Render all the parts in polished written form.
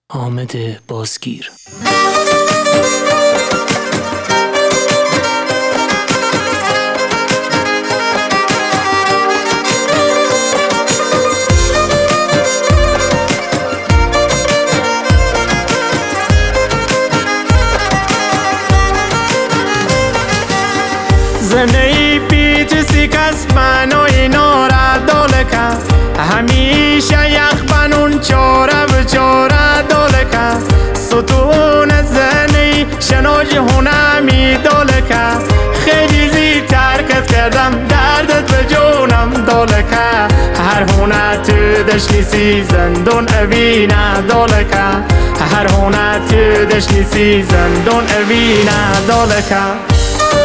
حامد بازگیر. زنی پیچ سیکس منو اینا را دولکه همیشه یک بنون چاره و چاره دولکه ستون زنی شناج هونمی دولکه خیلی زی ترکت کردم دردت به جونم دولکه هر هونه تو دشنیسی زندون اوینه دولکه هر هونه تو دشنیسی زندون اوینه دولکه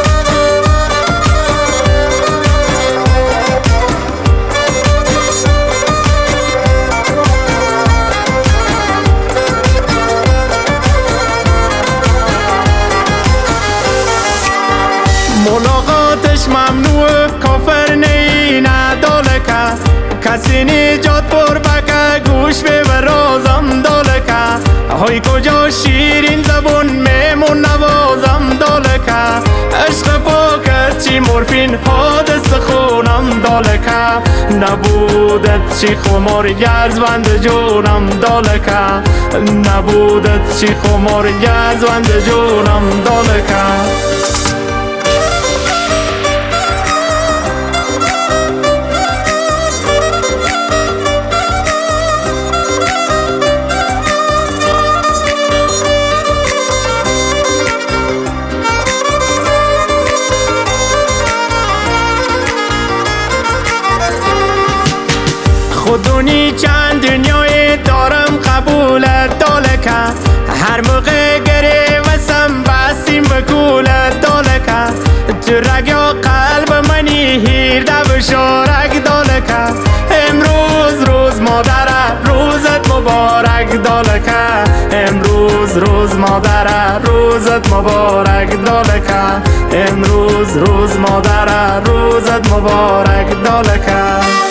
ملاقاتش ممنوع کافر نه دولکه کسی نجات پر بکه گوش به برازم دولکه های کجا شیرین زبون میمون نوازم دولکه عشق پاکت چی مورفین حادث خونم دولکه نبودت چی خمار گرزوند جونم دولکه نبودت چی خمار گرزوند جونم دولکه خودونی چند دنیای دارم قبولت دولکه هر موقع گریوسم بستیم بکولت دولکه تو رگا قلب منی هیرده بشارک دولکه امروز روز مادره روزت مبارک دولکه امروز روز مادره روزت مبارک دولکه امروز روز مادره روزت مبارک دولکه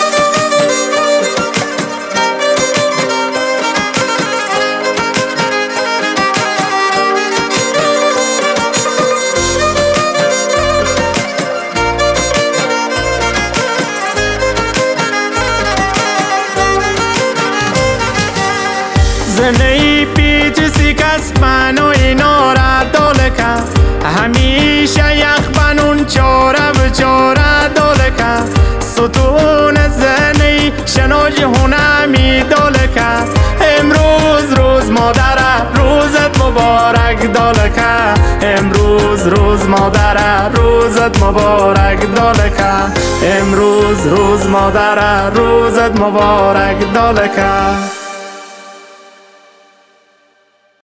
زنی پیچ سیکس منو اینا را دولکه همیشه یک بنون چاره و چاره دولکه ستون زنی شناج هونمی دولکه امروز روز مادره روزت مبارک دولکه امروز روز مادره روزت مبارک دولکه امروز روز مادره روزت مبارک دولکه